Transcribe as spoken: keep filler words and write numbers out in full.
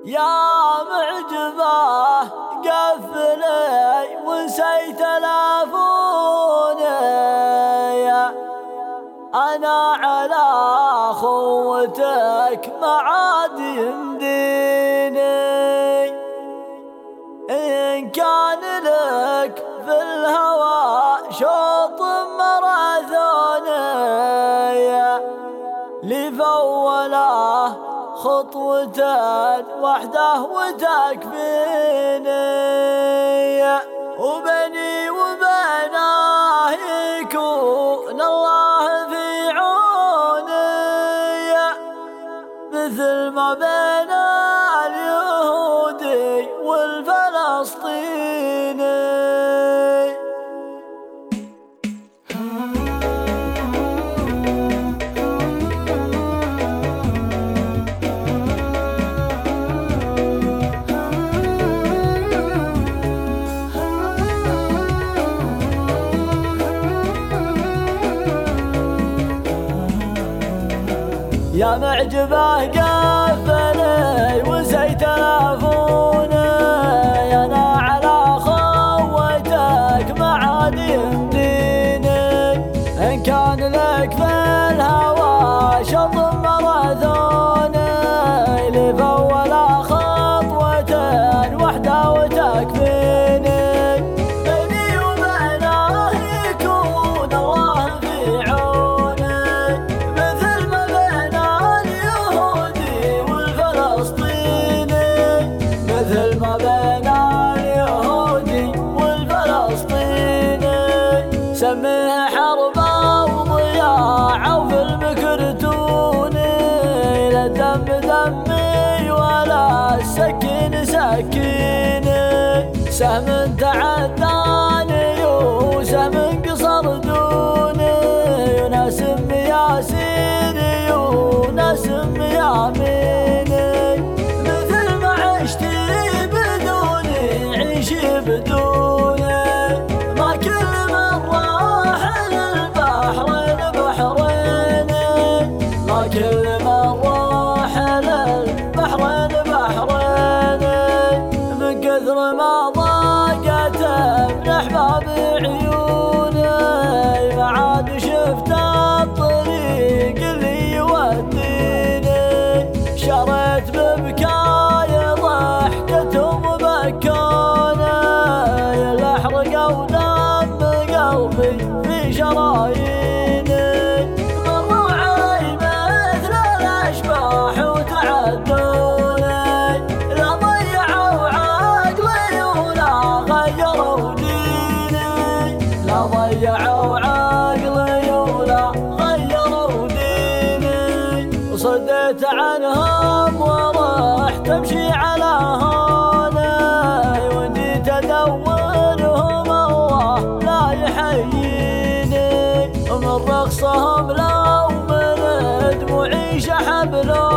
يا معجبه قفلي ونسيت لافوني، أنا على خوتك ما عاد يمديني، إن كان لك في الهوى شوط مراثوني لفوله خطوة وحده وتكفيني، وبيني وبينه يكون الله في عوني، مثل ما بين اليهودي والفلسطيني. يا معجبه قفلي ونسيت لافوني، أنا على خوتك ما عاد يمديني، إن كان لك في الهوى شط مراثوني لفول خطوة وحده وتكفيني، بيني وبينه يكون الله في عوني، مثل ما بين اليهودي والفلسطيني، مثل ما بين اليهودي والفلسطيني. سميه حربه وضياع وفي المكرتوني، لا دم دمي ولا السكين سكيني، سهم تعداني وسهم قصر دوني، وناسم ياسيني وناسم ياميني، مثل ما عشتي بدوني عيشي بدوني، ما كل من راح للبحرين بحريني، ما كل من راح للبحرين بحريني، من كثر ما ضاقت من احباب عيوني، ما عاد شفت الطريق اللي يوديني، شريت ببكاي ضحكتهم بكوني، احرقوا دم قلبي في شراييني، مروا علي مثل الاشباح وتعدوني، لا ضيعوا عقلي ولا غيروا ديني، لا ضيعوا عقلي ولا غيروا ديني، وصديت عنهم ورحت امشي على هوني، وجيت ادورهم الله لا يحييني، ومن رقصهم لو من دموعي شحب لوني.